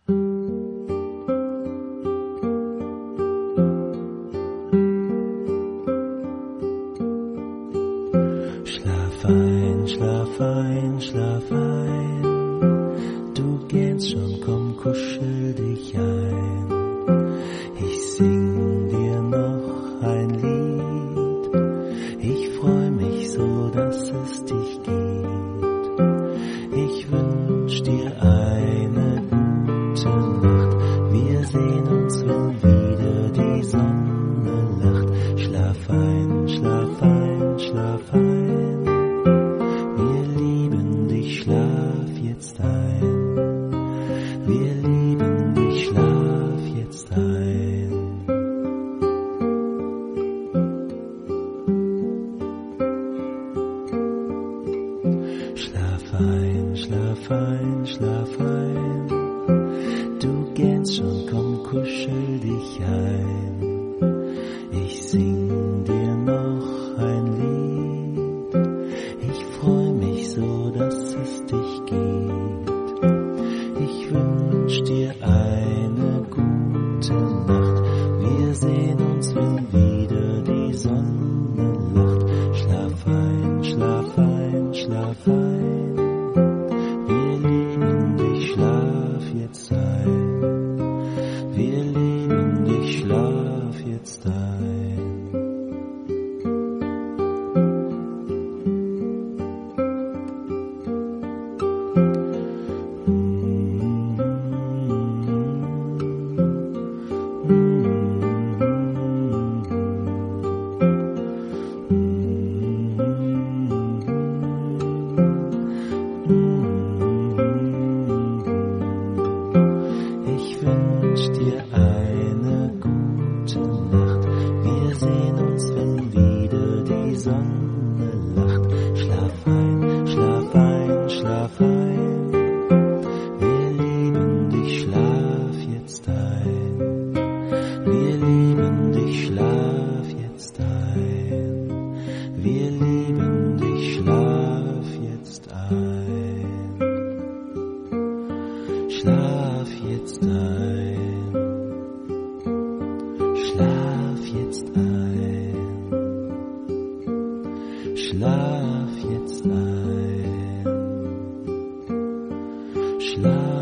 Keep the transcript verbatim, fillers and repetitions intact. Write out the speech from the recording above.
Schlaf ein, schlaf ein, schlaf ein. Du gehst schon, komm, kuschel dich ein. Ich sing dir noch ein Lied. Ich freu mich so, dass es dich gibt. Ich wünsch dir eine gute Nacht. Wir sehen uns, wenn wieder die Sonne lacht. Schlaf ein, schlaf ein, schlaf ein. Wir lieben dich, schlaf jetzt ein. Wir lieben dich, schlaf jetzt ein. Schlaf ein, schlaf ein, schlaf ein. Du gehst schon, komm, kuschel dich ein. Ich sing dir noch ein Lied. Ich freu mich so, dass es dich gibt. Ich wünsch dir eine gute Nacht. Wir sehen uns, wenn wieder die Sonne lacht. Schlaf ein, schlaf ein, schlaf ein. Wir lieben dich, schlaf jetzt ein. Wir lieben dich, schlaf jetzt ein. Ich wünsch dir eine gute Nacht. Wir sehen uns, wenn wieder die Sonne lacht. Schlaf ein, schlaf ein, schlaf ein. Wir lieben dich, schlaf jetzt ein. Wir lieben dich, schlaf jetzt ein. Wir lieben dich, schlaf jetzt ein. Schlaf jetzt ein. Schlaf jetzt ein. Schlaf jetzt ein. Schlaf